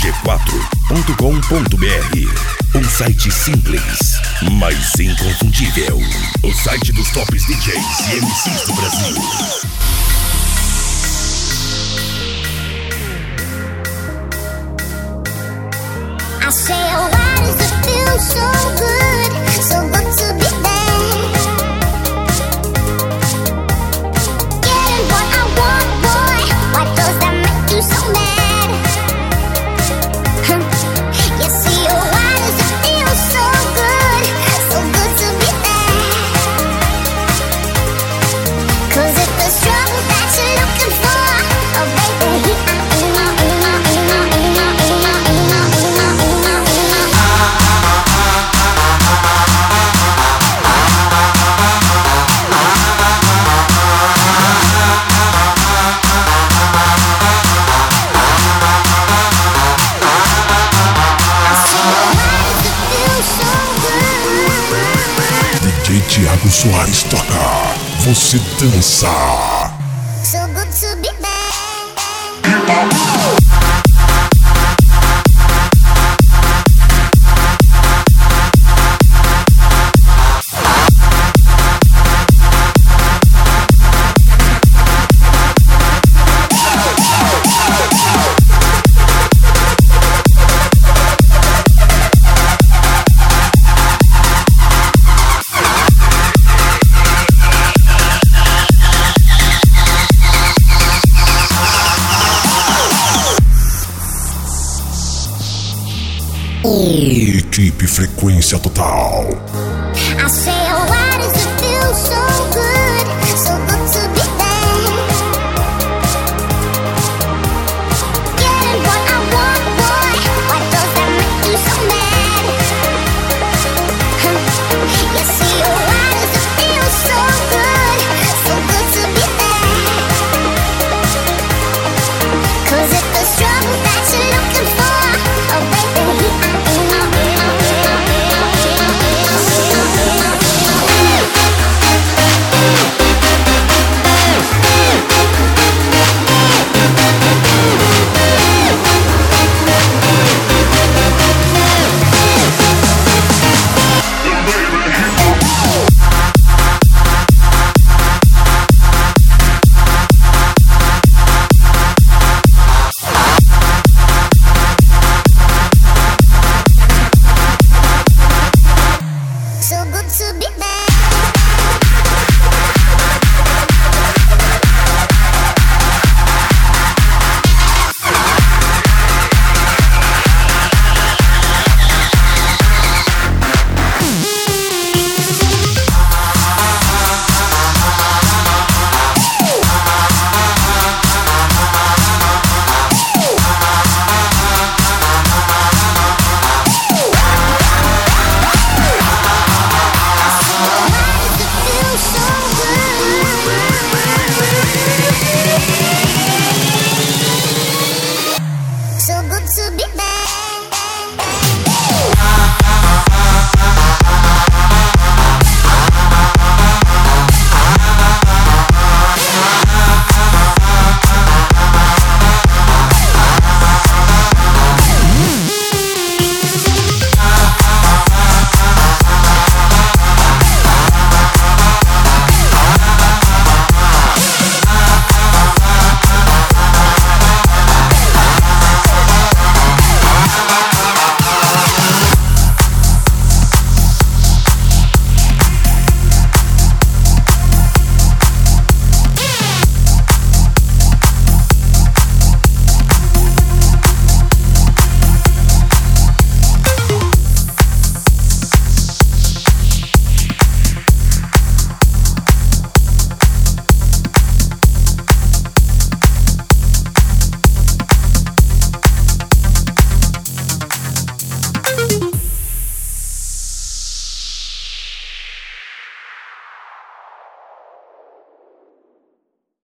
dj4.com.br. Um site simples, mas inconfundível. O site dos tops DJs e MCs do Brasil. I say, oh, why does it feel so good to be there? Getting what I want, boy, why does that make you so mad? You see, oh, why does it feel so good to be there? 'Cause if the struggle that you're looking for, oh baby, DJ Thiago Soares toca, você dança. so good to be back. Equipe Frequência Total.